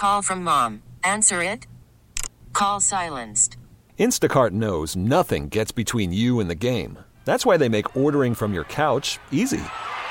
call from mom. Answer it. Call silenced. Instacart knows nothing gets between you and the game. That's why they make ordering from your couch easy.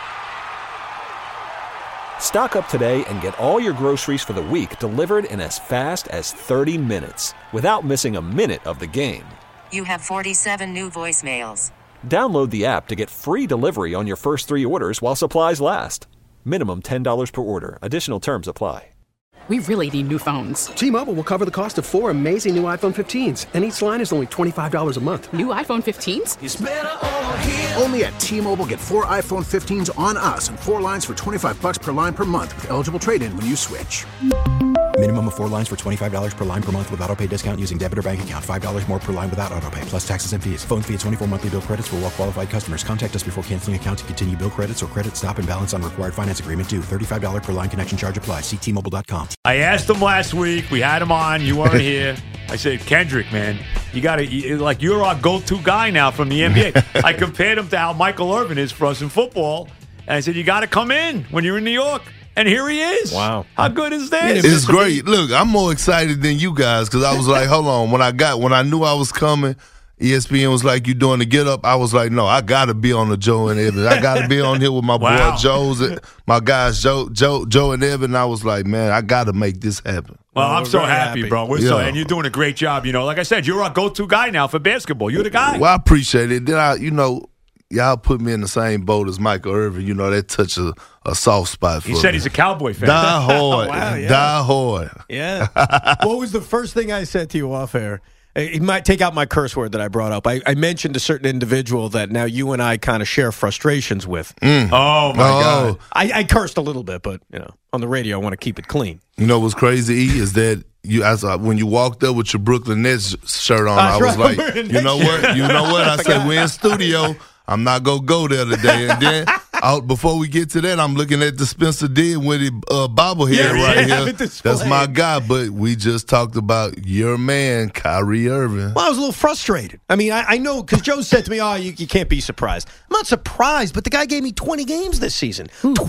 Stock up today and get all your groceries for the week delivered in as fast as 30 minutes without missing a minute of the game. You have 47 new voicemails. Download the app to get free delivery on your first 3 orders while supplies last. Minimum $10 per order. Additional terms apply. We really need new phones. T-Mobile will cover the cost of 4 amazing new iPhone 15s, and each line is only $25 a month. New iPhone 15s? It's better over here. Only at T-Mobile, get 4 iPhone 15s on us and 4 lines for $25 per line per month with eligible trade-in when you switch. Minimum of 4 lines for $25 per line per month with autopay discount using debit or bank account. $5 more per line without autopay, plus taxes and fees. Phone fee at 24 monthly bill credits for well-qualified customers. Contact us before canceling account to continue bill credits or credit stop and balance on required finance agreement due. $35 per line connection charge applies. See T-Mobile.com. I asked him last week. We had him on. You weren't here. I said, Kendrick, man, you got to, like, you're our go-to guy now from the NBA. I compared him to how Michael Irvin is for us in football. And I said, you got to come in when you're in New York. And here he is. Wow. How good is this? It's great. Look, I'm more excited than you guys because I was like, hold on. When I knew I was coming, ESPN was like, you doing the get up? I was like, no, I got to be on the Joe and Evan. I got to be on here with my boy Joe's, my guys Joe and Evan. I was like, man, I got to make this happen. Well, I'm so happy, bro. And you're doing a great job. You know, like I said, you're our go-to guy now for basketball. You're the guy. Well, I appreciate it. Then y'all put me in the same boat as Michael Irvin. You know, that touches a soft spot for me. He said he's a Cowboy fan. Die hard. Wow, yeah. Die hard. Yeah. What was the first thing I said to you off air? It might take out my curse word that I brought up. I mentioned a certain individual that now you and I kind of share frustrations with. Oh, my God. I cursed a little bit, but, on the radio, I want to keep it clean. You know what's crazy is that when you walked up with your Brooklyn Nets shirt on, I was like, you know what? I said, we're in studio. I'm not going to go there today. And then before we get to that, I'm looking at the Spencer Dinwiddie bobblehead right here. That's my guy. But we just talked about your man, Kyrie Irving. Well, I was a little frustrated. I mean, I know because Joe said to me, you can't be surprised. I'm not surprised, but the guy gave me 20 games this season.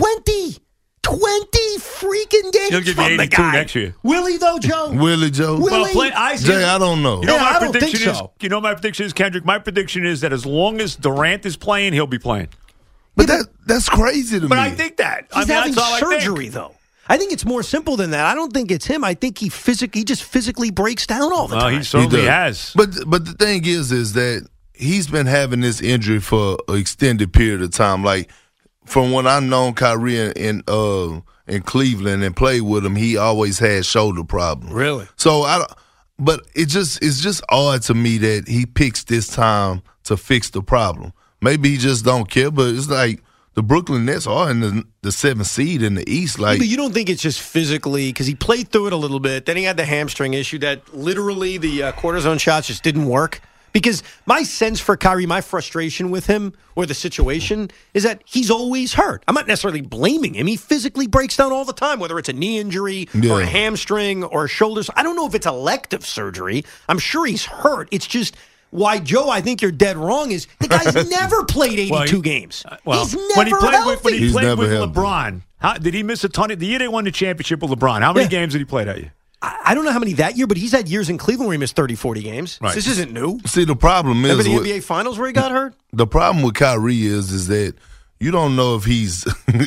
20 freaking games. He'll give you 82 next year. Will he, though, Joe? Will he, Joe? Jay, I don't know. You know I don't think so. You know my prediction is, Kendrick? My prediction is that as long as Durant is playing, he'll be playing. But that's crazy to me. But I think that. He's having surgery, though. I think it's more simple than that. I don't think it's him. I think he just physically breaks down all the time. He certainly has. But the thing is that he's been having this injury for an extended period of time. Like, from when I've known Kyrie in Cleveland and played with him, he always had shoulder problems. Really? So but it's just odd to me that he picks this time to fix the problem. Maybe he just don't care, but it's like the Brooklyn Nets are in the 7th seed in the East. Like, but you don't think it's just physically because he played through it a little bit. Then he had the hamstring issue that literally the cortisone shots just didn't work. Because my sense for Kyrie, my frustration with him or the situation is that he's always hurt. I'm not necessarily blaming him. He physically breaks down all the time, whether it's a knee injury or a hamstring or a shoulder. I don't know if it's elective surgery. I'm sure he's hurt. It's just why, Joe, I think you're dead wrong is the guy's never played 82 games. He's never healthy. When he played with LeBron, did he miss a ton? The year they won the championship with LeBron, how many games did he play that year? I don't know how many that year, but he's had years in Cleveland where he missed 30, 40 games. Right. This isn't new. See, the problem is remember the NBA Finals where he got hurt? The problem with Kyrie is that you don't know if he's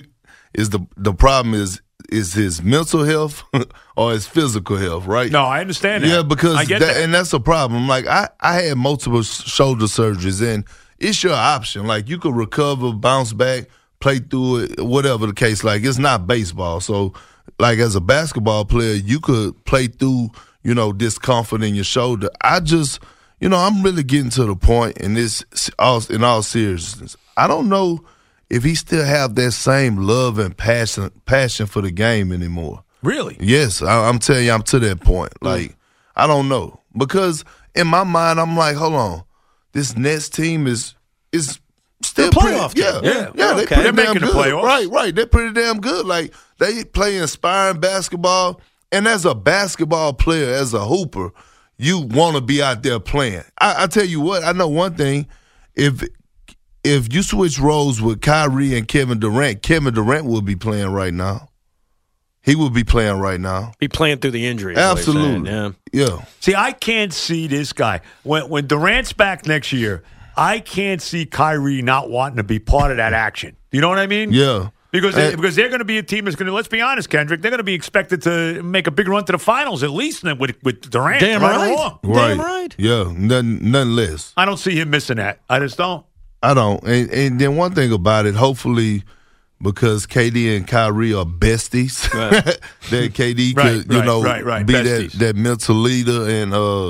the problem is his mental health or his physical health, right? No, I understand that. Yeah, because I get that. And that's a problem. Like I had multiple shoulder surgeries, and it's your option. Like you could recover, bounce back, play through it, whatever the case. Like it's not baseball, so. Like, as a basketball player, you could play through, discomfort in your shoulder. I just, I'm really getting to the point in all seriousness. I don't know if he still have that same love and passion for the game anymore. Really? Yes, I'm telling you, I'm to that point. Like, I don't know. Because in my mind, I'm like, hold on. This Nets team is still playoff team. Yeah, they're making the playoffs. Right. They're pretty damn good. Like, they play inspiring basketball. And as a basketball player, as a hooper, you want to be out there playing. I tell you what, I know one thing. If you switch roles with Kyrie and Kevin Durant will be playing right now. he would be playing right now. Be playing through the injury. is what he's saying, Absolutely. yeah. See, I can't see this guy. When Durant's back next year, I can't see Kyrie not wanting to be part of that action. You know what I mean? Yeah. Because they're going to be a team that's going to, let's be honest, Kendrick, they're going to be expected to make a big run to the finals at least with Durant. Damn right. or wrong. Damn right. Yeah, nothing less. I don't see him missing that. I just don't. I don't. And then one thing about it, hopefully, because KD and Kyrie are besties, Right. that KD Right, could, be besties. that mental leader and,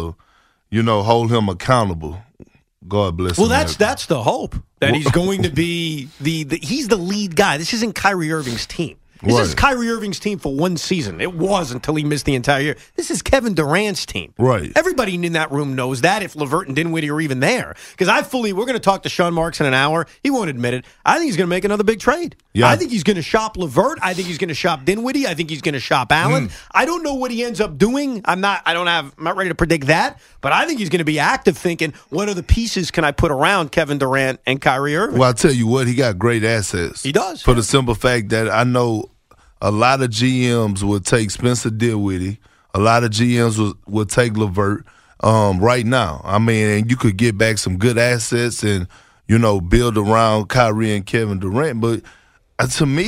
hold him accountable. God bless Well, him. that's the hope that he's going to be he's the lead guy. This isn't Kyrie Irving's team. This is Right. Kyrie Irving's team for one season. It was until he missed the entire year. This is Kevin Durant's team. Right. Everybody in that room knows that if LeVert and Dinwiddie are even there. Because we're going to talk to Sean Marks in an hour. He won't admit it. I think he's going to make another big trade. Yeah. I think he's going to shop LeVert. I think he's going to shop Dinwiddie. I think he's going to shop Allen. I don't know what he ends up doing. I'm not ready to predict that. But I think he's going to be active thinking, what other pieces can I put around Kevin Durant and Kyrie Irving? Well, I tell you what, he got great assets. He does. For the simple fact that I know a lot of GMs would take Spencer Dinwiddie. A lot of GMs would take LeVert right now. I mean, and you could get back some good assets and, build around Kyrie and Kevin Durant. But to me,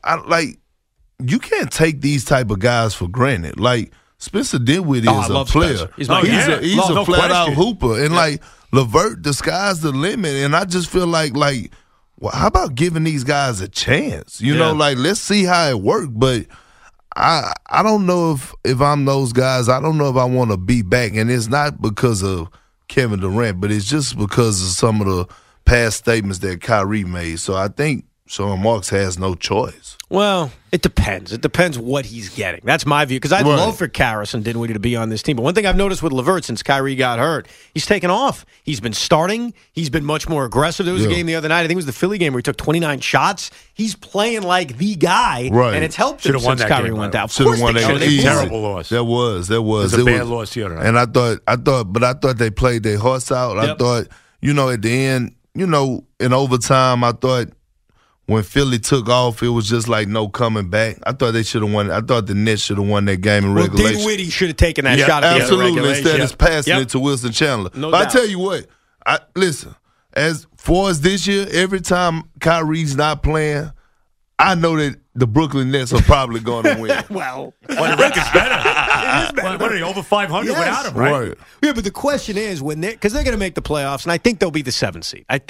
you can't take these type of guys for granted. Like, Spencer Dinwiddie is a player. Spencer. He's my guy. He's a flat-out hooper. And, LeVert, the sky's the limit. And I just feel like well, how about giving these guys a chance? Let's see how it works. But I don't know if I'm those guys. I don't know if I want to be back. And it's not because of Kevin Durant, but it's just because of some of the past statements that Kyrie made. So I think Sean Marks has no choice. Well, it depends. It depends what he's getting. That's my view. Because I'd love for Karras and Dinwiddie to be on this team. But one thing I've noticed with LeVert since Kyrie got hurt, he's taken off. He's been starting. He's been much more aggressive. There was a game the other night, I think it was the Philly game, where he took 29 shots. He's playing like the guy, and it's helped him since Kyrie went out. Should have won that game. They terrible loss. There was. It was a bad loss here tonight. And I thought they played their hearts out. I thought, at the end, in overtime, I thought when Philly took off, it was just like no coming back. I thought they should have won. I thought the Nets should have won that game in regulation. Dinwiddie should have taken that shot at absolutely, instead of passing it to Wilson Chandler. No but doubt. I tell you what, listen, as far as this year, every time Kyrie's not playing, I know that the Brooklyn Nets are probably going to win. Well, the record's better. What are they, over 500 without him, right? Yeah, but the question is, because they're going to make the playoffs, and I think they'll be the 7th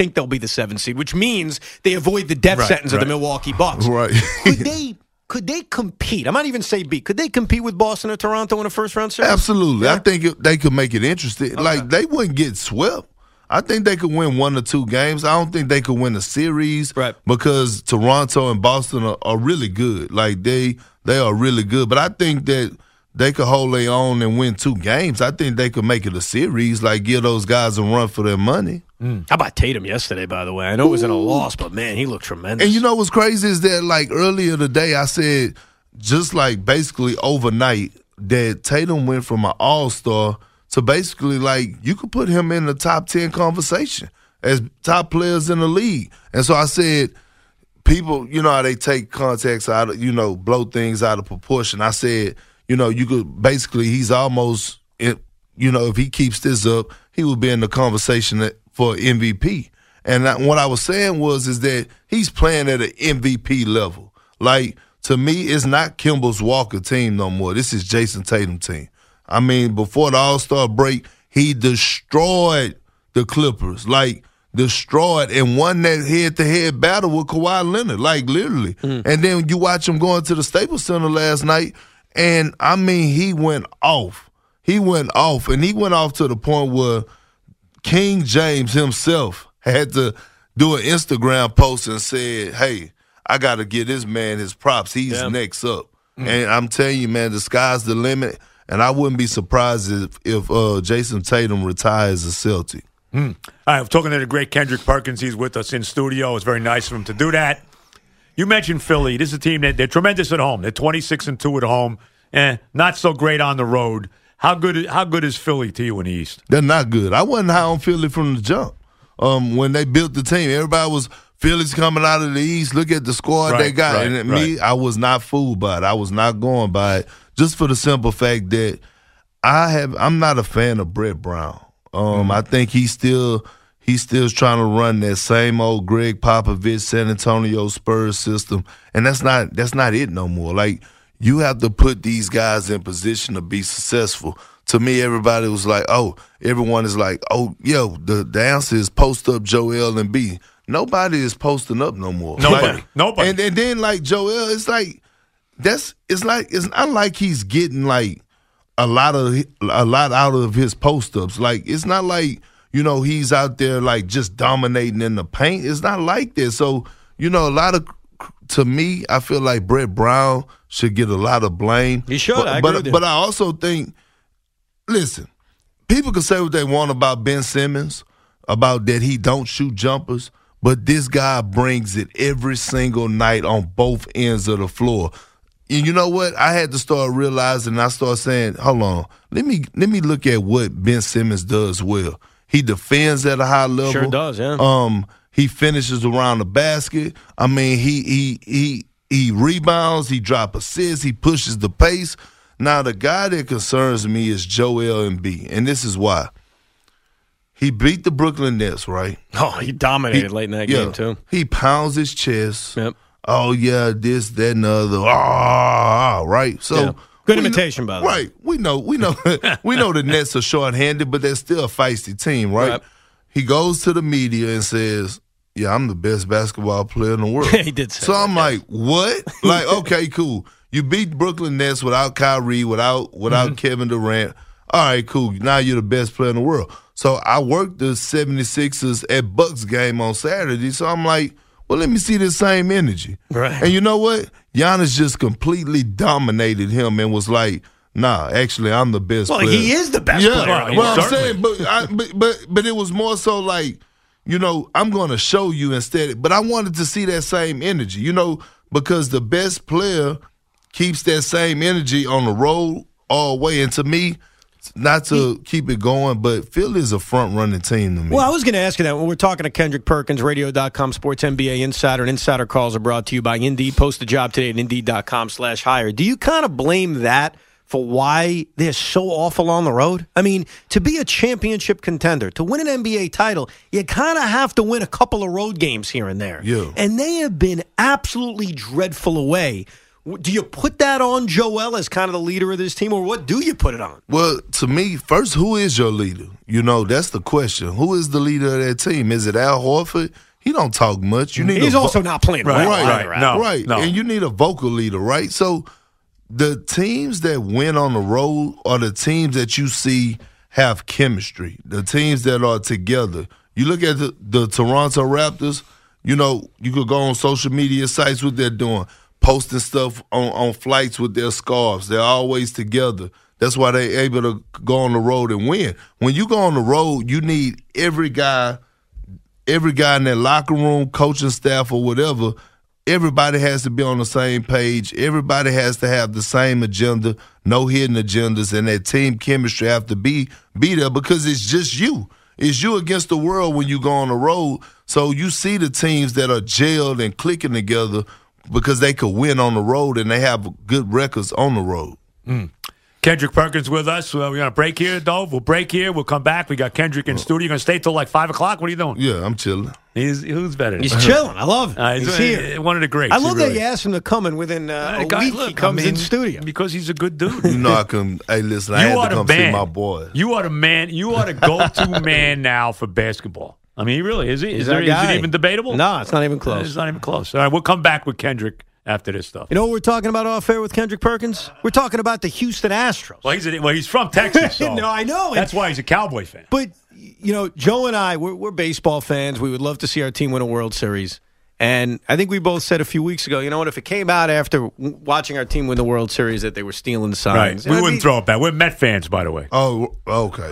seed. Which means they avoid the death sentence of the Milwaukee Bucks. Right. Could they compete? I might even say B. Could they compete with Boston or Toronto in a first-round series? Absolutely. Yeah. I think they could make it interesting. Okay. They wouldn't get swept. I think they could win 1 or 2 games. I don't think they could win a series because Toronto and Boston are really good. They are really good. But I think that they could hold their own and win 2 games. I think they could make it a series, give those guys a run for their money. How about Tatum yesterday, by the way? I know it was in a loss, but, man, he looked tremendous. And what's crazy is that, earlier today, I said just basically overnight that Tatum went from an all-star to basically, you could put him in the top 10 conversation as top players in the league. And so I said, people, how they take context out of, blow things out of proportion. I said, you could basically, he's almost, if he keeps this up, he will be in the conversation for MVP. And what I was saying is that he's playing at an MVP level. To me, it's not Kimball's Walker team no more. This is Jason Tatum team. I mean, before the All-Star break, he destroyed the Clippers, destroyed and won that head-to-head battle with Kawhi Leonard, literally. And then you watch him going to the Staples Center last night, and, I mean, he went off. He went off, and he went off to the point where King James himself had to do an Instagram post and said, hey, I got to give this man his props. He's next up. And I'm telling you, man, the sky's the limit. And I wouldn't be surprised if Jason Tatum retires a Celtic. All right, I'm talking to the great Kendrick Perkins. He's with us in studio. It's very nice of him to do that. You mentioned Philly. This is a team that they're tremendous at home. They're 26-2 at home, and not so great on the road. How good is Philly to you in the East? They're not good. I wasn't high on Philly from the jump. When they built the team, everybody was Philly's coming out of the East. Look at the squad they got. And me, I was not fooled by it. I was not going by it, just for the simple fact that I'm not a fan of Brett Brown. I think he's still trying to run that same old Greg Popovich San Antonio Spurs system, and that's not it no more. Like, you have to put these guys in position to be successful. To me, everybody was like, everyone is like, the answer is post up Joel Embiid. Nobody is posting up no more. Nobody. And then like Joel, it's not like he's getting like a lot out of his post ups. Like, it's not like, he's out there like just dominating in the paint. It's not like that. So, to me, I feel like Brett Brown should get a lot of blame. He should. I agree with you. But I also think, listen, people can say what they want about Ben Simmons, about that he don't shoot jumpers, but this guy brings it every single night on both ends of the floor. And you know what? I had to start realizing, I started saying, hold on, let me look at what Ben Simmons does well. He defends at a high level. Sure does, yeah. He finishes around the basket. I mean, he rebounds, he drops assists, he pushes the pace. Now, the guy that concerns me is Joel Embiid, and this is why. He beat the Brooklyn Nets, right? Oh, he dominated late in that game, too. He pounds his chest. Yep. Oh, yeah, this, that, and the other. Right? So, yeah. Good imitation, by the way. Right. We know the Nets are short-handed, but they're still a feisty team, right? Yep. He goes to the media and says, yeah, I'm the best basketball player in the world. He did say so that, I'm like, what? Like, okay, cool. You beat Brooklyn Nets without Kyrie, without Kevin Durant. All right, cool. Now you're the best player in the world. So I worked the 76ers at Bucks game on Saturday. So I'm like, well, let me see the same energy. Right. And you know what? Giannis just completely dominated him and was like, nah, actually, I'm the best player. Well, he is the best player. Well, I'm saying, but it was more so like, I'm going to show you instead. But I wanted to see that same energy, because the best player keeps that same energy on the road all the way. And to me, not to keep it going, but Philly is a front-running team to me. Well, I was going to ask you that. When we're talking to Kendrick Perkins, Radio.com Sports NBA Insider, and Insider Calls are brought to you by Indeed. Post a job today at Indeed.com/hire. Do you kind of blame that for why they're so awful on the road? I mean, to be a championship contender, to win an NBA title, you kind of have to win a couple of road games here and there. Yeah. And they have been absolutely dreadful away. Do you put that on Joel as kind of the leader of this team, or what do you put it on? Well, to me, first, who is your leader? That's the question. Who is the leader of that team? Is it Al Horford? He don't talk much. He's also not playing well. Right. And you need a vocal leader, right? So the teams that win on the road are the teams that you see have chemistry, the teams that are together. You look at the Toronto Raptors, you could go on social media sites, what they're doing, posting stuff on flights with their scarves. They're always together. That's why they're able to go on the road and win. When you go on the road, you need every guy in that locker room, coaching staff or whatever. Everybody has to be on the same page. Everybody has to have the same agenda, no hidden agendas, and that team chemistry have to be there because it's just you. It's you against the world when you go on the road. So you see the teams that are gelled and clicking together because they could win on the road and they have good records on the road. Kendrick Perkins with us. We're going to break here, Dove. We'll break here. We'll come back. We got Kendrick in studio. You're going to stay till like 5 o'clock? What are you doing? Yeah, I'm chilling. Who's better? He's chilling. I love it. He's here. One of the greats. I love that you asked him to come, and within a week he comes in studio. Because he's a good dude. I can. Hey, listen, I had to come see my boy. You are the man. You are the go-to man now for basketball. I mean, he really is. Is it even debatable? No, it's not even close. It's not even close. All right, we'll come back with Kendrick after this stuff. You know what we're talking about off air with Kendrick Perkins? We're talking about the Houston Astros. Well, he's from Texas. So no, I know. That's why he's a Cowboy fan. But, Joe and I, we're baseball fans. We would love to see our team win a World Series. And I think we both said a few weeks ago, you know what, if it came out after watching our team win the World Series that they were stealing signs. Right. We wouldn't throw it back. We're Met fans, by the way. Oh, okay.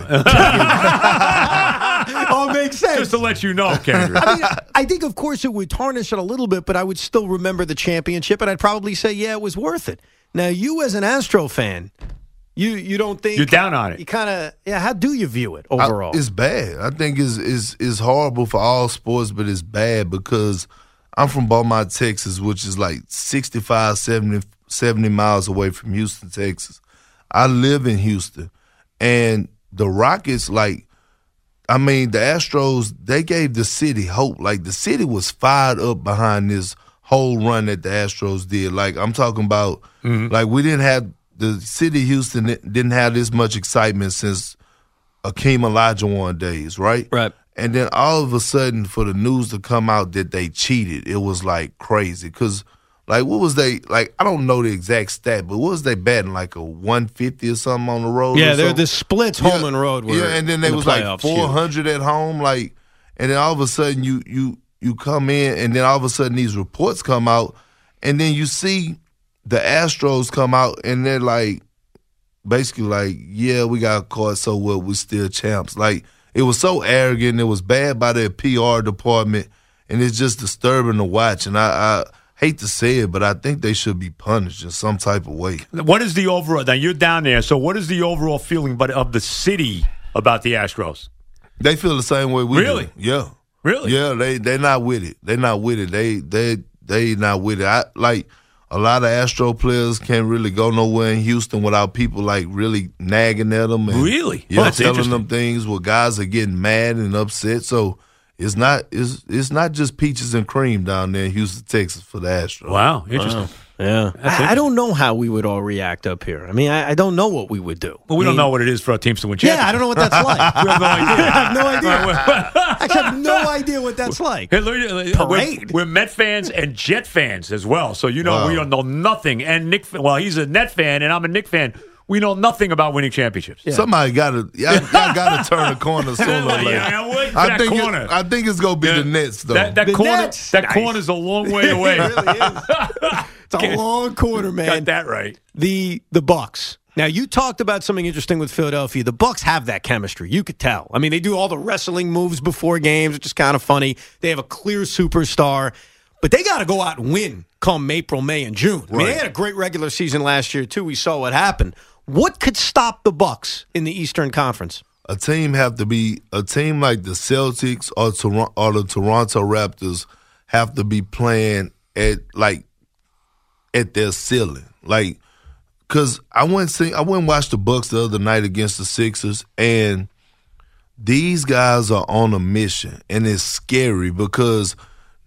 Oh, it makes sense. Just to let you know, Kendrick. I think, of course, it would tarnish it a little bit, but I would still remember the championship, and I'd probably say, yeah, it was worth it. Now, you as an Astro fan, You don't think You're down on it. You kind of How do you view it overall? It's bad. I think it's horrible for all sports, but it's bad because I'm from Beaumont, Texas, which is like 65, 70 miles away from Houston, Texas. I live in Houston, and the Rockets, the Astros, they gave the city hope. Like, the city was fired up behind this whole run that the Astros did. Like, I'm talking about, we didn't have, the city of Houston didn't have this much excitement since Akeem Olajuwon days, right? Right. And then all of a sudden, for the news to come out that they cheated, it was, crazy. Because, what was they, I don't know the exact stat, but what was they batting, a 150 or something on the road? Yeah, they're the splits home and road. And then they was 400 huge. at home, and then all of a sudden you come in, and then all of a sudden these reports come out, and then you see the Astros come out, and they're basically yeah, we got caught, so what, we're still champs. It was so arrogant, it was bad by their PR department, and it's just disturbing to watch, and I hate to say it, but I think they should be punished in some type of way. What is the overall, now you're down there, so what is the overall feeling of the city about the Astros? They feel the same way we Really? do. Yeah. Really? Yeah, they're not with it. They're not with it. They not with it. A lot of Astro players can't really go nowhere in Houston without people really nagging at them. And, really? Yeah, That's telling them things where guys are getting mad and upset. So it's not just peaches and cream down there in Houston, Texas for the Astros. Wow, interesting. Wow. Yeah, I don't know how we would all react up here. I mean, I don't know what we would do. Well, we don't know what it is for our teams to win championships. Yeah, I don't know what that's like. We have no idea. I have no idea. I have no idea what that's like. Hey, Parade. We're Met fans and Jet fans as well, so we don't know nothing. And Nick, he's a Net fan, and I'm a Nick fan. We know nothing about winning championships. Yeah. Somebody y'all got to turn the corner sooner or later. I think it's gonna be the Nets though. That corner's a long way away. It really is. It's a long corner, man. Got that right. The Bucks. Now, you talked about something interesting with Philadelphia. The Bucks have that chemistry. You could tell. I mean, they do all the wrestling moves before games, which is kind of funny. They have a clear superstar. But they got to go out and win come April, May, and June. Right. I mean, they had a great regular season last year, too. We saw what happened. What could stop the Bucks in the Eastern Conference? A team like the Celtics or the Toronto Raptors have to be playing at their ceiling. Because I went and watched the Bucks the other night against the Sixers, and these guys are on a mission, and it's scary because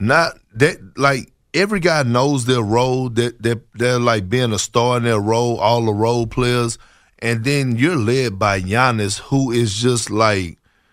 every guy knows their role. They're being a star in their role, all the role players, and then you're led by Giannis, who is just I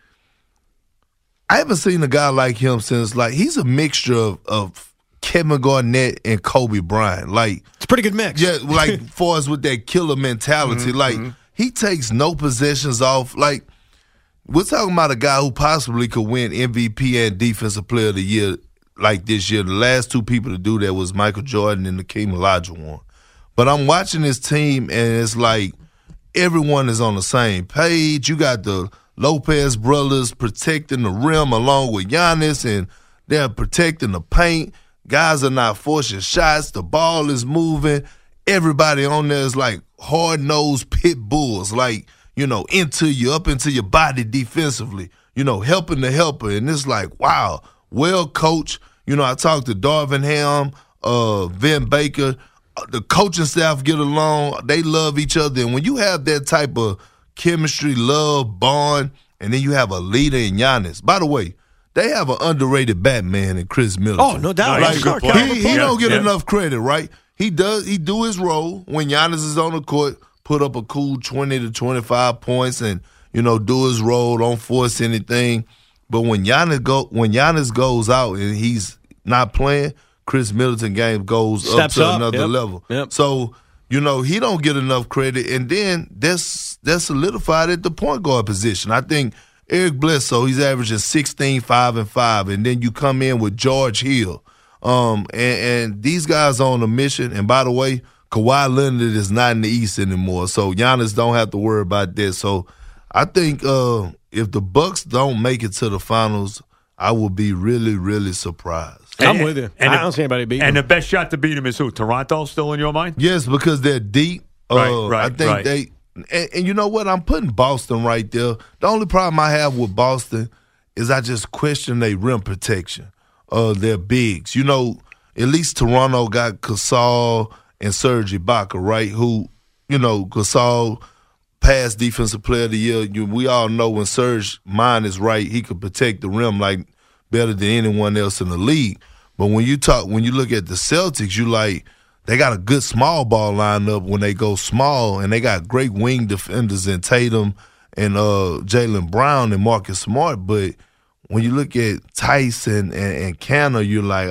haven't seen a guy like him since he's a mixture of Kevin Garnett and Kobe Bryant. It's a pretty good mix. Yeah, far as with that killer mentality. He takes no possessions off. We're talking about a guy who possibly could win MVP and Defensive Player of the Year this year. The last two people to do that was Michael Jordan and Akeem Olajuwon. But I'm watching this team, and it's everyone is on the same page. You got the Lopez brothers protecting the rim along with Giannis, and they're protecting the paint. Guys are not forcing shots. The ball is moving. Everybody on there is hard-nosed pit bulls, into you, up into your body defensively, helping the helper. And it's wow, well coached. I talked to Darvin Ham, Vin Baker. The coaching staff get along. They love each other. And when you have that type of chemistry, love, bond, and then you have a leader in Giannis. By the way, they have an underrated Batman in Chris Middleton. Oh, no doubt. He don't get enough credit, right? He do his role when Giannis is on the court, put up a cool 20 to 25 points and, do his role, don't force anything. But when Giannis goes out and he's not playing, Chris Middleton game goes up to another level. Yep. So, he don't get enough credit. And then that's solidified at the point guard position. I think Eric Bledsoe, he's averaging 16, 5, and 5. And then you come in with George Hill. And these guys are on a mission. And by the way, Kawhi Leonard is not in the East anymore. So Giannis don't have to worry about that. So I think if the Bucks don't make it to the finals, I will be really, really surprised. I'm with you. I don't see anybody beat them. And the best shot to beat them is who? Toronto still in your mind? Yes, because they're deep. Right. I think and you know what? I'm putting Boston right there. The only problem I have with Boston is I just question their rim protection, their bigs. You know, at least Toronto got Gasol and Serge Ibaka, right? Who, you know, Gasol, past defensive player of the year. We all know when Serge mind is right, he could protect the rim like better than anyone else in the league. But when you look at the Celtics, you like they got a good small ball lineup when they go small, and they got great wing defenders in Tatum and Jaylen Brown and Marcus Smart. But when you look at Tyson and Canner, you're like,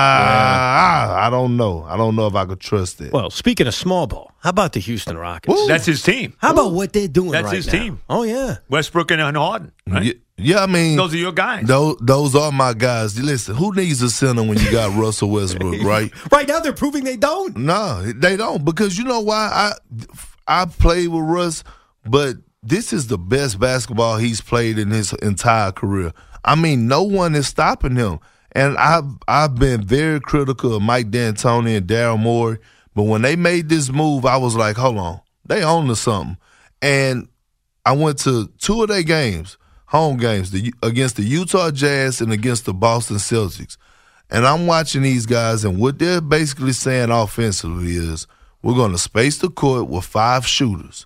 I don't know. I don't know if I could trust it. Well, speaking of small ball, how about the Houston Rockets? Ooh. That's his team. How about what they're doing right now? That's his team. Oh, yeah. Westbrook and Harden, right? Yeah, I mean, those are your guys. Those are my guys. Listen, who needs a center when you got Russell Westbrook, right? Right now, they're proving they don't. No, they don't. Because you know why? I played with Russ, but this is the best basketball he's played in his entire career. I mean, no one is stopping him. And I've been very critical of Mike D'Antoni and Daryl Morey, but when they made this move, I was like, hold on, they own to something. And I went to 2 of their games, home games, against the Utah Jazz and against the Boston Celtics. And I'm watching these guys, and what they're basically saying offensively is we're going to space the court with 5 shooters.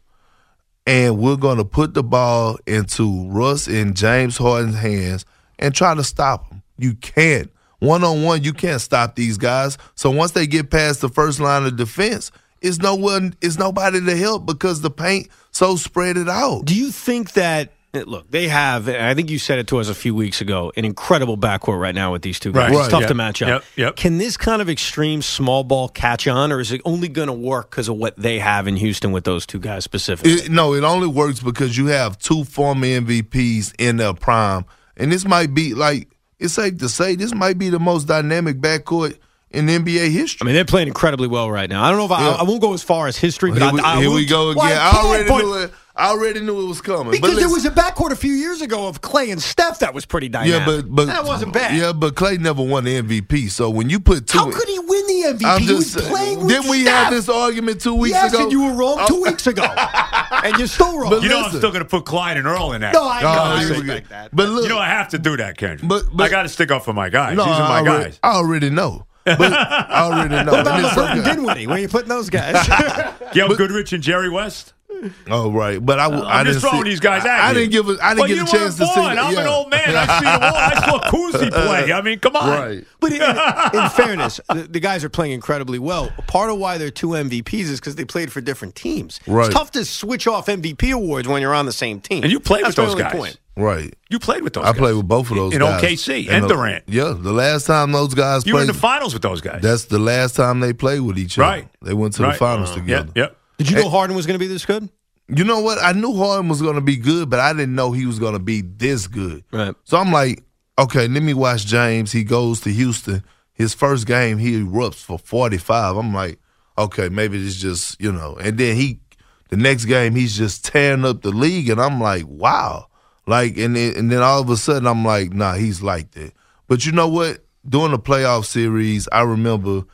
And we're going to put the ball into Russ and James Harden's hands and try to stop them. You can't. One-on-one, you can't stop these guys. So once they get past the first line of defense, it's nobody to help because the paint so spread it out. Do you think that, look, they have, I think you said it to us a few weeks ago, an incredible backcourt right now with these two guys. Right. It's tough to match up. Yep. Can this kind of extreme small ball catch on, or is it only going to work because of what they have in Houston with those two guys specifically? It only works because you have 2 former MVPs in their prime. And this might be, like, it's safe to say, this might be the most dynamic backcourt in NBA history. I mean, they're playing incredibly well right now. I don't know if I won't go as far as history, but here we go again. Well, I already knew it was coming. Because there was a backcourt a few years ago of Clay and Steph that was pretty dynamic. Yeah, but that wasn't bad. Yeah, but Clay never won the MVP. So when you put 2, how could he win the MVP? He was playing with Didn't we Steph. have this argument 2 weeks ago? Yes, and you were wrong 2 weeks ago, and you're still wrong. But you know, I'm still going to put Clyde and Earl in that. No, I respect that. But look, you know, I have to do that, Kendrick. But I got to stick up for my guys. No, These are my guys. I already know. But I already know. What about LeBron and Dinwiddie? Where are you putting those guys? Gail Goodrich and Jerry West. Oh, right. But I'm just throwing these guys at you. I didn't get a chance to see. I'm an old man. I see them all. I saw Kuzi play. I mean, come on. Right. But in fairness, the guys are playing incredibly well. Part of why they're 2 MVPs is because they played for different teams. Right. It's tough to switch off MVP awards when you're on the same team. And you played with those That's my guys. only point. Right. You played with those guys. I played with both of those in guys. OKC and Durant. Yeah, the last time those guys You played. were in the finals with those guys. That's the last time they played with each other. Right. They went to the finals together. Yep. Did you know Harden was going to be this good? You know what? I knew Harden was going to be good, but I didn't know he was going to be this good. Right. So I'm like, okay, let me watch James. He goes to Houston. His first game, he erupts for 45. I'm like, okay, maybe it's just, And then the next game, he's just tearing up the league, and I'm like, wow. Like, and then all of a sudden, I'm like, nah, he's like that. But you know what? During the playoff series, I remember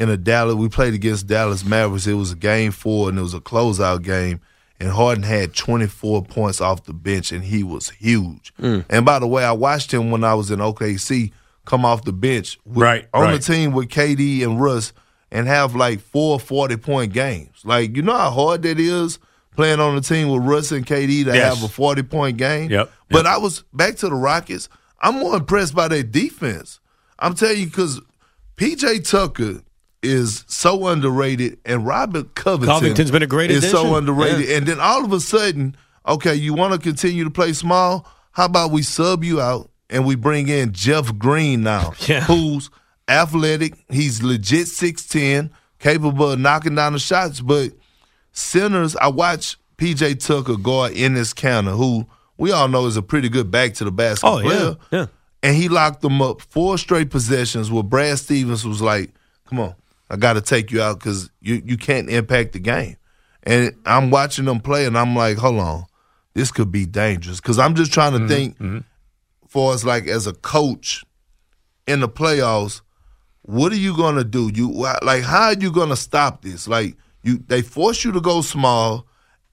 we played against Dallas Mavericks. It was a game 4, and it was a closeout game. And Harden had 24 points off the bench, and he was huge. And by the way, I watched him when I was in OKC come off the bench on the team with KD and Russ and have like 4 40-point games. Like, you know how hard that is playing on the team with Russ and KD to have a 40-point game? Yep. But I was back to the Rockets. I'm more impressed by their defense. I'm telling you, because P.J. Tucker is so underrated, and Robert Covington's been a great addition. Is so underrated. And then all of a sudden, okay, you want to continue to play small? How about we sub you out and we bring in Jeff Green now, who's athletic. He's legit 6'10", capable of knocking down the shots. But centers, I watch P.J. Tucker guard Enes Kanter, who we all know is a pretty good back-to-the-basket player. Yeah. And he locked them up 4 straight possessions where Brad Stevens was like, come on, I got to take you out because you can't impact the game. And I'm watching them play, and I'm like, hold on, this could be dangerous. Because I'm just trying to think for us, like, as a coach in the playoffs, what are you going to do? How are you going to stop this? Like, they force you to go small,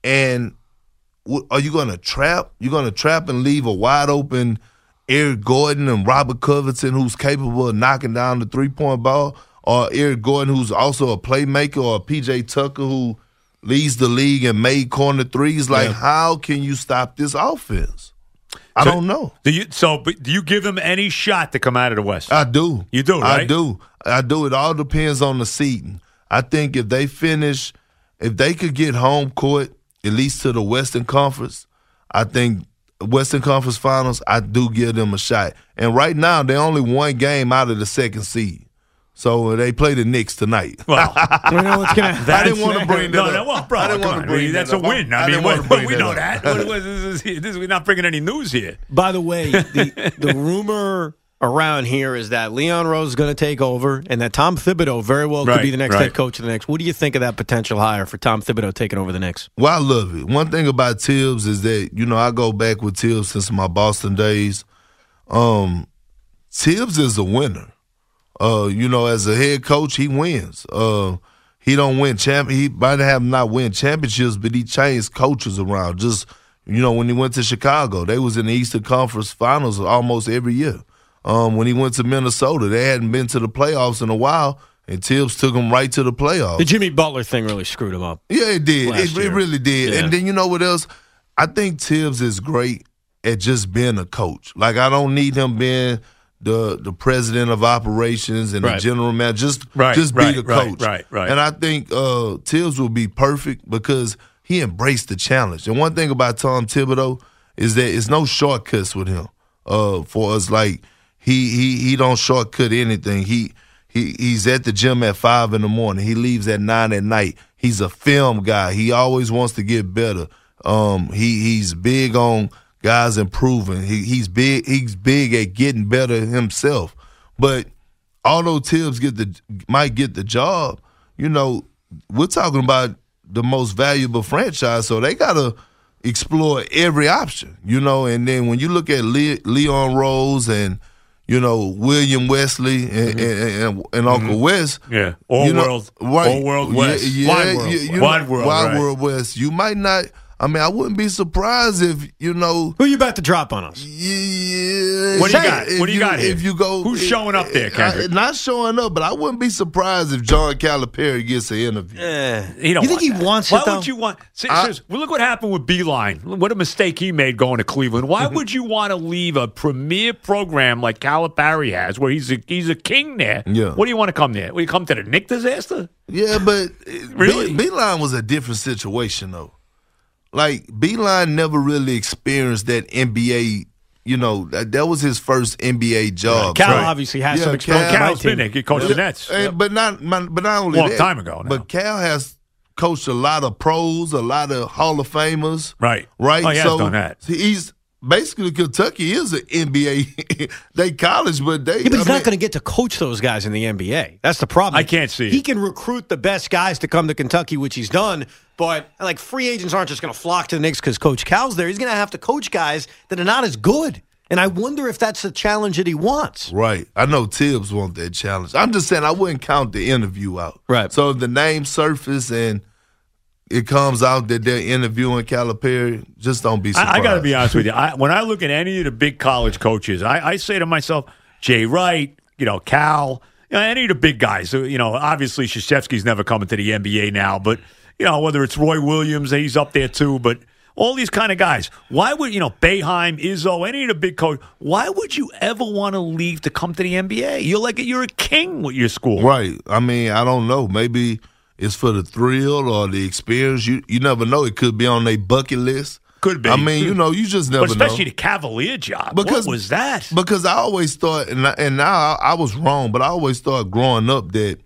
And are you going to trap? You're going to trap and leave a wide open Eric Gordon and Robert Covington who's capable of knocking down the three-point ball, or Eric Gordon who's also a playmaker, or P.J. Tucker who leads the league and made corner threes? Like, how can you stop this offense? I don't know. Do you give them any shot to come out of the West? I do. You do, right? I do. It all depends on the seeding. I think if they could get home court, at least to the Western Conference, I think Western Conference Finals, I do give them a shot. And right now, they're only one game out of the second seed. So they play the Knicks tonight. Well, you know what's gonna I didn't want to bring that up. No, well, bro, I didn't want to bring that's that a up. win. I mean, we know that. We're not bringing any news here. By the way, the rumor around here is that Leon Rose is going to take over and that Tom Thibodeau very well could be the next head coach of the Knicks. What do you think of that potential hire for Tom Thibodeau taking over the Knicks? Well, I love it. One thing about Tibbs is that, I go back with Tibbs since my Boston days. Tibbs is a winner. As a head coach, he wins. He don't win he might have not win championships, but he changed coaches around. Just, when he went to Chicago, they was in the Eastern Conference Finals almost every year. When he went to Minnesota, they hadn't been to the playoffs in a while, and Tibbs took them right to the playoffs. The Jimmy Butler thing really screwed him up. Yeah, it did. It really did. Yeah. And then you know what else? I think Tibbs is great at just being a coach. Like, I don't need him being the president of operations and the general manager. Just be the coach. Right. And I think Tibbs will be perfect because he embraced the challenge. And one thing about Tom Thibodeau is that it's no shortcuts with him. For us, like he don't shortcut anything. He's at the gym at 5 a.m. He leaves at 9 p.m. He's a film guy. He always wants to get better. He's big on guys improving. He's big at getting better himself. But although Tibbs might get the job, we're talking about the most valuable franchise, so they gotta explore every option. And then when you look at Leon Rose and William Wesley and Uncle Wes, World West, Wide World West, you might not. I mean, I wouldn't be surprised if, Who are you about to drop on us? Yeah. What do you got? What do you got here? If you go, who's showing up there, Kendrick? Not showing up, but I wouldn't be surprised if John Calipari gets an interview. You think he wants it, though? Why would you want? Seriously, look what happened with Beeline. What a mistake he made going to Cleveland. Why would you want to leave a premier program like Calipari has, where he's a king there? Yeah. What do you want to come there? Will you come to the Nick disaster? Yeah, but really, Beeline was a different situation, though. Like, Beeline never really experienced that NBA, that was his first NBA job. Cal obviously has some experience. Cal's been there. He coached the Nets. But not only long that. Time ago now. But Cal has coached a lot of pros, a lot of Hall of Famers. Right. Oh, he has done that. He's basically, Kentucky is an NBA. They college, but they. Yeah, but he's not going to get to coach those guys in the NBA. That's the problem. I can't see it. He can recruit the best guys to come to Kentucky, which he's done. But like, free agents aren't just going to flock to the Knicks because Coach Cal's there. He's going to have to coach guys that are not as good. And I wonder if that's the challenge that he wants. Right. I know Tibbs wants that challenge. I'm just saying I wouldn't count the interview out. Right. So if the name surface and it comes out that they're interviewing Calipari, just don't be surprised. I got to be honest with you. When I look at any of the big college coaches, I say to myself, Jay Wright, Cal, any of the big guys. Obviously Krzyzewski's never coming to the NBA now, but whether it's Roy Williams, he's up there too. But all these kind of guys, why would Boeheim, Izzo, any of the big coaches? Why would you ever want to leave to come to the NBA? You're a king with your school, right? I mean, I don't know. Maybe it's for the thrill or the experience. You never know. It could be on their bucket list. Could be. I mean, you just never know. But especially the Cavalier job. What was that? Because I always thought, and now I was wrong, but I always thought growing up that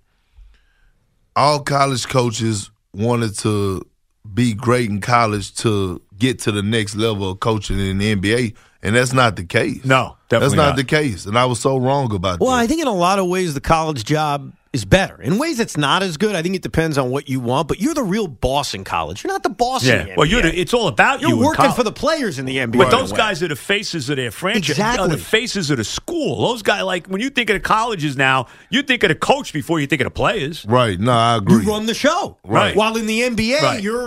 all college coaches wanted to be great in college to get to the next level of coaching in the NBA, and that's not the case. No, definitely that's not the case, and I was so wrong about that. Well, I think in a lot of ways the college job is better. In ways it's not as good. I think it depends on what you want, but you're the real boss in college. You're not the boss in the NBA. Well, it's all about you. You're working for the players in the NBA. But those guys are the faces of their franchise. Exactly. The faces of the school. Those guys, like, when you think of the colleges now, you think of the coach before you think of the players. Right. No, I agree. You run the show. Right. While in the NBA, Right. you're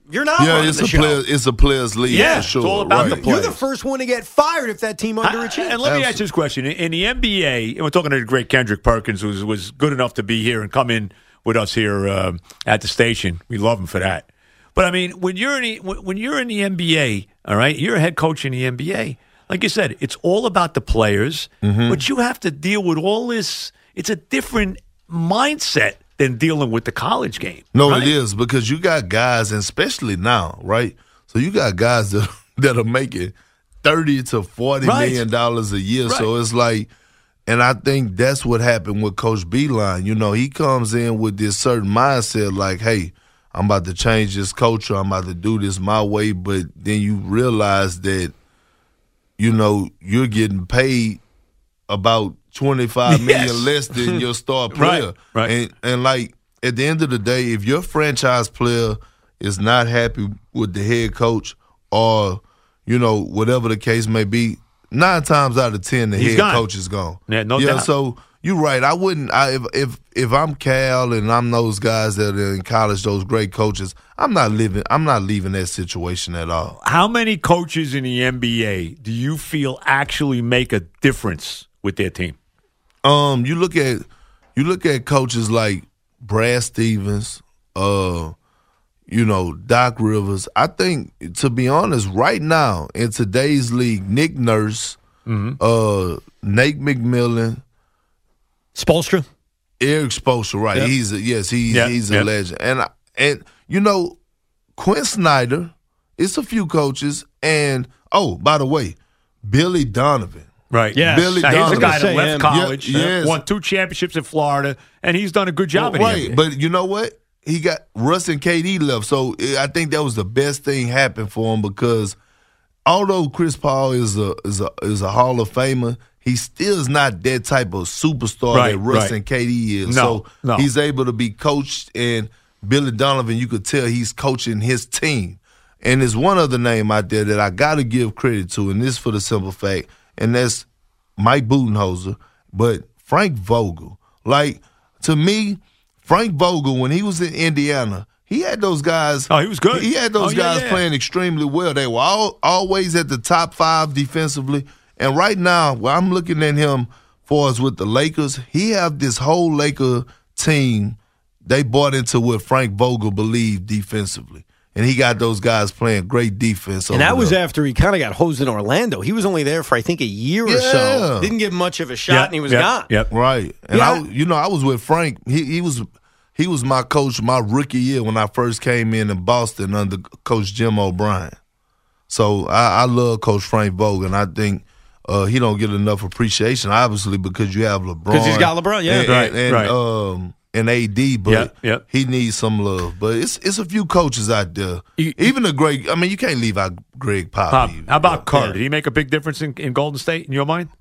You're not Yeah, running it's the a show. player. It's a player's league Yeah, for sure. it's all about right. the play. You're the first one to get fired if that team underachieves. And let me ask you this question. In the NBA, and we're talking to the great Kendrick Perkins, who was good enough to be here and come in with us here at the station. We love him for that. But, I mean, when you're in the NBA, all right, you're a head coach in the NBA. Like you said, it's all about the players, but you have to deal with all this. It's a different mindset than dealing with the college game. No, right? it is because you got guys, and especially now, right? So you got guys that are making $30 to $40 million a year. Right. So it's like, and I think that's what happened with Coach Beilein. You know, he comes in with this certain mindset, like, hey, I'm about to change this culture. I'm about to do this my way. But then you realize that, you know, you're getting paid about $25 million less than your star player. Right. And like at the end of the day, if your franchise player is not happy with the head coach or, you know, whatever the case may be, 9 times out of 10 the He's head gone. coach is gone. Yeah, no doubt. So you're right. I wouldn't. If I'm Cal and I'm those guys that are in college, those great coaches, I'm not leaving that situation at all. How many coaches in the NBA do you feel actually make a difference with their team? You look at coaches like Brad Stevens, you know, Doc Rivers. I think, to be honest, right now in today's league, Nick Nurse, Nate McMillan, Spoelstra? Eric Spoelstra, right? Yep. He's a legend, and you know, Quinn Snyder. It's a few coaches, and by the way, Billy Donovan. Right. Yeah. Billy Now, he's a Donovan. guy that left college, yes. won 2 championships in Florida, and he's done a good job in the Right, NBA. but you know what? He got Russ and KD left, so I think that was the best thing happened for him because although Chris Paul is a Hall of Famer, he still is not that type of superstar that Russ and KD is. No. He's able to be coached, and Billy Donovan, you could tell he's coaching his team. And there's one other name out there that I got to give credit to, and this for the simple fact, and that's Mike Budenholzer, but Frank Vogel. Like, to me, Frank Vogel, when he was in Indiana, he had those guys. Oh, he was good. He had those guys playing extremely well. They were always at the top 5 defensively. And right now, where I'm looking at him for us with the Lakers, he have this whole Laker team. They bought into what Frank Vogel believed defensively. And he got those guys playing great defense. And that was after he kind of got hosed in Orlando. He was only there for, I think, a year or so. Didn't give much of a shot, and he was gone. Yep. Right. And I was with Frank. He was my coach my rookie year when I first came in Boston under Coach Jim O'Brien. So I love Coach Frank Vogel, and I think he don't get enough appreciation, obviously, because you have LeBron. Because he's got LeBron, and AD, but he needs some love. But it's a few coaches out there. Even a great, I mean, you can't leave out Greg Popovich. How about Kerr? Did he make a big difference in Golden State, in your mind?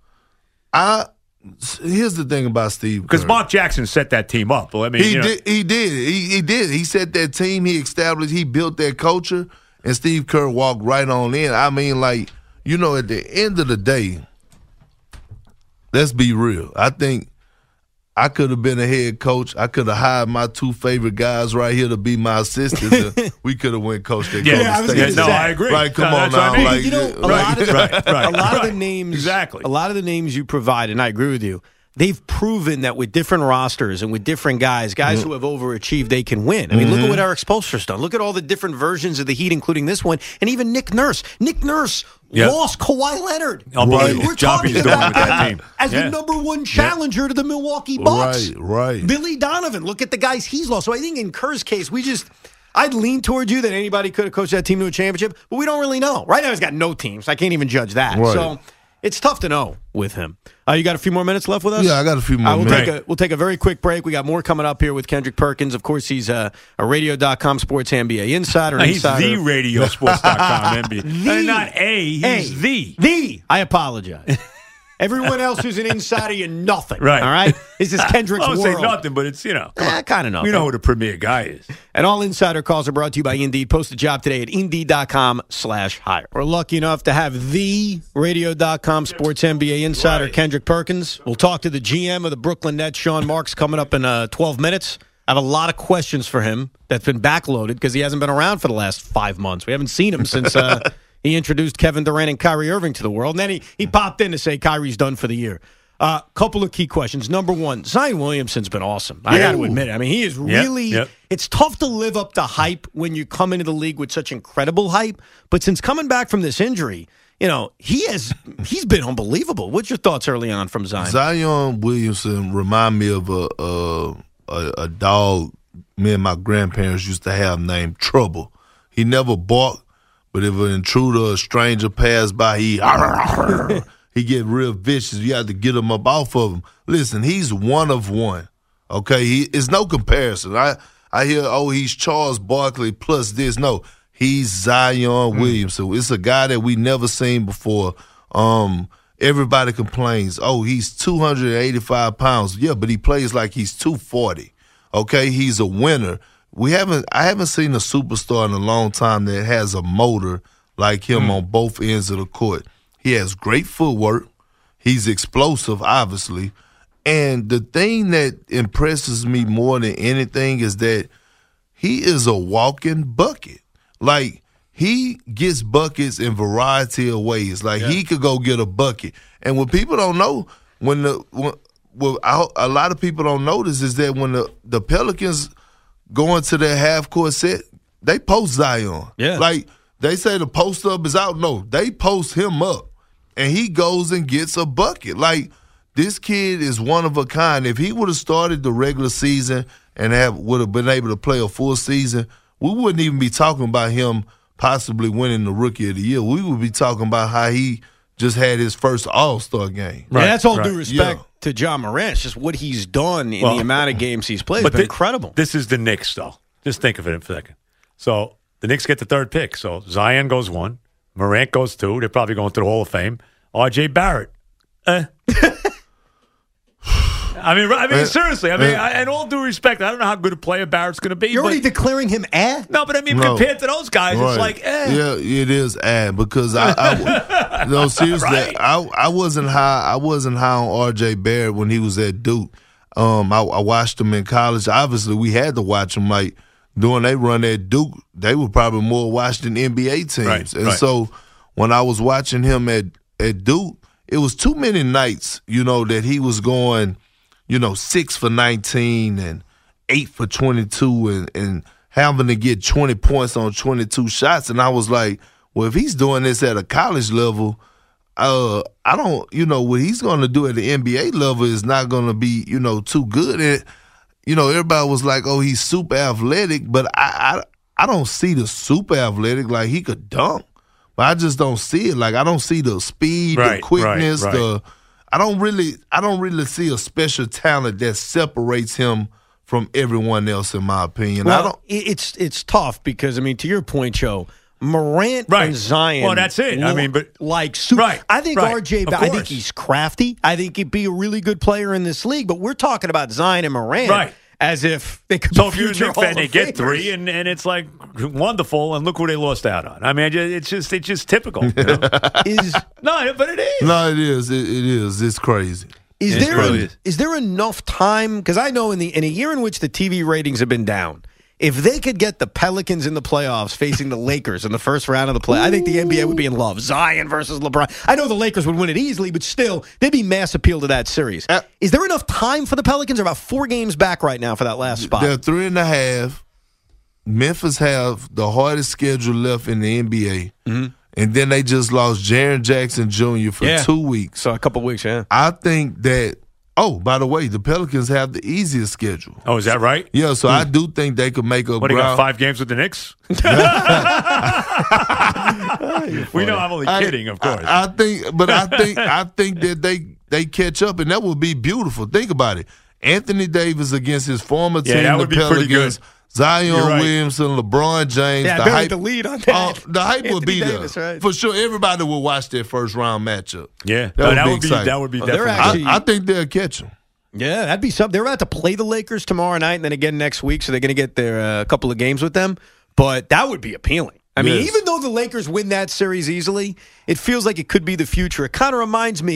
Here's the thing about Steve Kerr. Because Mark Jackson set that team up. Well, I mean, He did. He set that team. He established. He built that culture, and Steve Kerr walked right on in. I mean, like, you know, at the end of the day, let's be real. I think I could have been a head coach. I could have hired my 2 favorite guys right here to be my assistants. And we could have went coach that Golden State. No, I agree. Like, come on that's what now. I mean. Like, You know, a lot of the names, Exactly. a lot of the names you provide, and I agree with you. They've proven that with different rosters and with different guys who have overachieved, they can win. I mean, look at what Eric Spoelstra's done. Look at all the different versions of the Heat, including this one, and even Nick Nurse. Nick Nurse lost Kawhi Leonard. Unbelievable. And we're Job talking he's doing about with that him team. as the number 1 challenger to the Milwaukee Bucks. Right. Billy Donovan, look at the guys he's lost. So I think in Kerr's case, I'd lean towards you that anybody could have coached that team to a championship, but we don't really know. Right now, he's got no teams. I can't even judge that. Right. So it's tough to know with him. You got a few more minutes left with us? Yeah, I got a few more minutes. We'll take a very quick break. We got more coming up here with Kendrick Perkins. Of course, he's a Radio.com Sports NBA insider. He's the RadioSports.com NBA. Not he's the. I apologize. Everyone else who's an insider, you're nothing. Right. All right? This is Kendrick's I don't world. say nothing, but it's, come on. Kind of nothing. We know who the premier guy is. And all insider calls are brought to you by Indeed. Post a job today at Indeed.com/hire. We're lucky enough to have the Radio.com Sports NBA insider, Kendrick Perkins. We'll talk to the GM of the Brooklyn Nets, Sean Marks, coming up in 12 minutes. I have a lot of questions for him that's been backloaded because he hasn't been around for the last 5 months. We haven't seen him since he introduced Kevin Durant and Kyrie Irving to the world. And then he popped in to say Kyrie's done for the year. Couple of key questions. Number one, Zion Williamson's been awesome. I got to admit it. I mean, he is really it's tough to live up to hype when you come into the league with such incredible hype. But since coming back from this injury, he's been unbelievable. What's your thoughts early on from Zion? Zion Williamson remind me of a dog me and my grandparents used to have named Trouble. He never barked, but if an intruder or a stranger passed by, he get real vicious. You have to get him up off of him. Listen, he's one of one. Okay, it's no comparison. I hear, he's Charles Barkley plus this. No, he's Zion Williamson. It's a guy that we never seen before. Everybody complains, he's 285 pounds. Yeah, but he plays like he's 240. Okay, he's a winner. I haven't seen a superstar in a long time that has a motor like him on both ends of the court. He has great footwork. He's explosive, obviously. And the thing that impresses me more than anything is that he is a walking bucket. Like, he gets buckets in variety of ways. Like, he could go get a bucket. And what people don't know, a lot of people don't notice is that when the Pelicans go into their half-court set, they post Zion. Yeah. Like, they say the post-up is out. No, they post him up. And he goes and gets a bucket. Like, this kid is one of a kind. If he would have started the regular season and would have been able to play a full season, we wouldn't even be talking about him possibly winning the Rookie of the Year. We would be talking about how he just had his first All-Star game. Right. And that's all due respect to John Morant. It's just what he's done in the amount of games he's played. It's been incredible. This is the Knicks, though. Just think of it for a second. So the Knicks get the third pick. So Zion goes 1. Morant goes 2. They're probably going to the Hall of Fame. R.J. Barrett. I mean, seriously. I mean, in all due respect, I don't know how good a player Barrett's going to be. You're already declaring him No, but I mean, compared to those guys, it's like, Yeah, it is because no, seriously, right. I wasn't high on R.J. Barrett when he was at Duke. I watched him in college. Obviously, we had to watch him. Like, during they run at Duke, they were probably more watched than NBA teams. And so when I was watching him at Duke, it was too many nights, that he was going, 6 for 19 and 8 for 22 and having to get 20 points on 22 shots. And I was like, well, if he's doing this at a college level, I don't, what he's going to do at the NBA level is not going to be, too good. And, everybody was like, oh, he's super athletic, but I don't see the super athletic. Like, he could dunk. But I just don't see it. Like, I don't see the speed, the quickness, I don't really see a special talent that separates him from everyone else, in my opinion. Well, it's tough because, I mean, to your point, Joe, Morant and Zion. Well, that's it. I mean, but like super. I think RJ. I think he's crafty. I think he'd be a really good player in this league. But we're talking about Zion and Morant. As if they could. So if you're a Knicks fan, they get 3, and it's like wonderful. And look who they lost out on. I mean, it's just typical. No, but it is. No, it is. It is. It's crazy. Is there enough time? Because I know in a year in which the TV ratings have been down, if they could get the Pelicans in the playoffs facing the Lakers in the first round of the play, I think the NBA would be in love. Zion versus LeBron. I know the Lakers would win it easily, but still, there'd be mass appeal to that series. Is there enough time for the Pelicans? They're about 4 games back right now for that last spot. They're 3.5. Memphis have the hardest schedule left in the NBA. Mm-hmm. And then they just lost Jaren Jackson Jr. for 2 weeks. So a couple weeks, I think that by the way, the Pelicans have the easiest schedule. Oh, is that right? Yeah, so I do think they could make up ground. What, do you got 5 games with the Knicks? We know I'm only kidding, of course. I think that they catch up, and that would be beautiful. Think about it. Anthony Davis against his former team, that would the be Pelicans. Pretty good. Zion Williamson, LeBron James. Yeah, the hype, the lead on that. The hype Anthony would be Davis, there. right. For sure, everybody will watch their first round matchup. Yeah, that would be definitely. I think they'll catch them. Yeah, that'd be something. They're about to play the Lakers tomorrow night and then again next week, so they're going to get their couple of games with them. But that would be appealing. I mean, even though the Lakers win that series easily, it feels like it could be the future. It kind of reminds me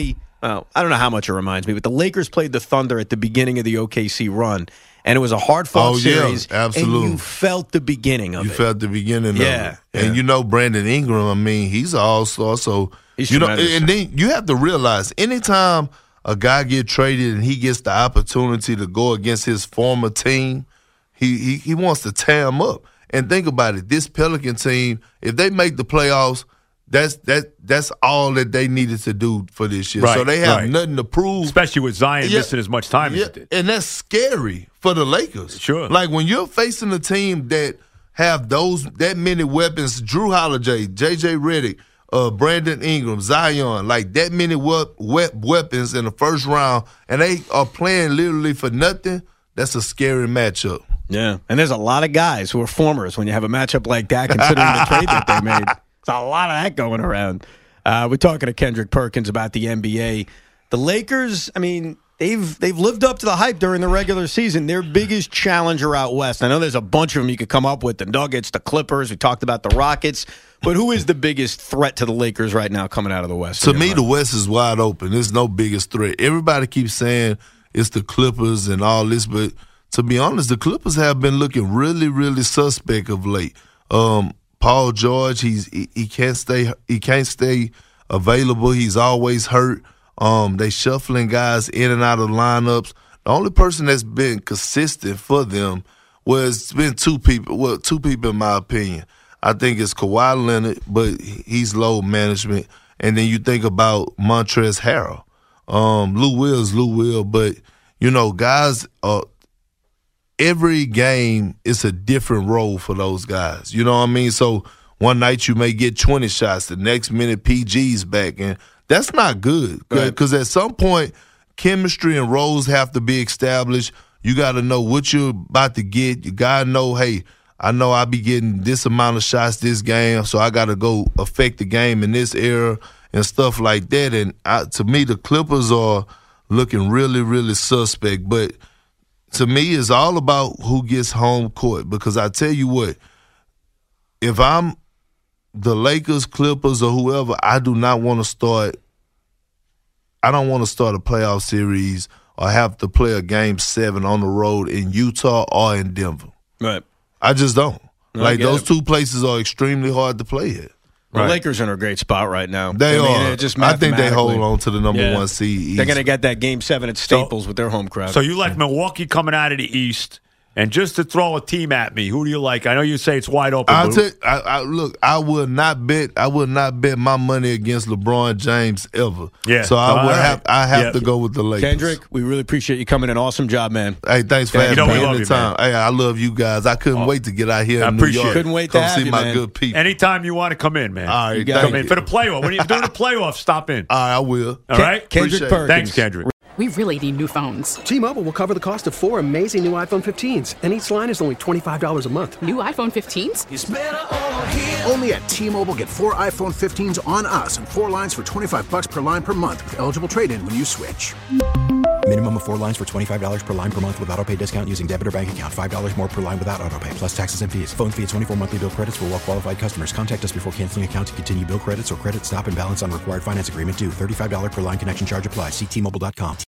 well, I don't know how much it reminds me, but the Lakers played the Thunder at the beginning of the OKC run, and it was a hard-fought series. Yeah, absolutely. And you felt the beginning of it. You felt the beginning of it. Yeah. And you know Brandon Ingram, I mean, he's an all-star, so He's you know, tremendous. and then you have to realize anytime a guy get traded and he gets the opportunity to go against his former team, he wants to tear him up. And think about it, this Pelican team, if they make the playoffs, that's all that they needed to do for this year. Right, so they have right. nothing to prove. Especially with Zion missing as much time as he did. And that's scary for the Lakers. Sure. Like when you're facing a team that have that many weapons, Drew Holiday, J.J. Redick, Brandon Ingram, Zion, like that many weapons in the first round, and they are playing literally for nothing, that's a scary matchup. Yeah, and there's a lot of guys who are formers when you have a matchup like that, considering the trade that they made. There's a lot of that going around. We're talking to Kendrick Perkins about the NBA. The Lakers, I mean, they've lived up to the hype during the regular season. Their biggest challenger out west. I know there's a bunch of them you could come up with, the Nuggets, the Clippers. We talked about the Rockets. But who is the biggest threat to the Lakers right now coming out of the West? To me, the West is wide open. There's no biggest threat. Everybody keeps saying it's the Clippers and all this, but to be honest, the Clippers have been looking really, really suspect of late. Paul George, he can't stay available. He's always hurt. They shuffling guys in and out of lineups. The only person that's been consistent for them it's been two people. Well, two people in my opinion. I think it's Kawhi Leonard, but he's load management. And then you think about Montrezl Harrell. Lou Will, but you know, guys every game is a different role for those guys. You know what I mean? So one night you may get 20 shots, the next minute PG's back, and that's not good. Because at some point, chemistry and roles have to be established. You got to know what you're about to get. You got to know, hey, I know I'll be getting this amount of shots this game, so I got to go affect the game in this era and stuff like that. And to me, the Clippers are looking really, really suspect. But to me, it's all about who gets home court. Because I tell you what, if I'm the Lakers, Clippers, or whoever, I do not want to start. I don't want to start a playoff series or have to play a Game 7 on the road in Utah or in Denver. Right. I just don't. Like, those two places are extremely hard to play at. The Lakers are in a great spot right now. They are. I think they hold mathematically. on to the number one seed easy. They're going to get that Game 7 at Staples with their home crowd. So you like Milwaukee coming out of the East, and just to throw a team at me, who do you like? I know you say it's wide open. Look, I would not bet my money against LeBron James ever. Yeah. So I have to go with the Lakers. Kendrick, we really appreciate you coming in. Awesome job, man. Hey, thanks for having me we love anytime. you, man. Hey, I love you guys. I couldn't wait to get out here in New York. Couldn't wait to come have see you, my man. good people. Anytime you want to come in, man. All right, come in for the playoff. When you're doing the playoffs, stop in. All right, I will. All right? Kendrick Appreciate it. Perkins. Thanks, Kendrick. We really need new phones. T-Mobile will cover the cost of 4 amazing new iPhone 15s, and each line is only $25 a month. New iPhone 15s? Only at T-Mobile, get 4 iPhone 15s on us and 4 lines for $25 per line per month with eligible trade-in when you switch. Minimum of 4 lines for $25 per line per month with autopay discount using debit or bank account. $5 more per line without autopay, plus taxes and fees. Phone fee at 24 monthly bill credits for well-qualified customers. Contact us before canceling account to continue bill credits or credit stop and balance on required finance agreement due. $35 per line connection charge applies. See T-Mobile.com.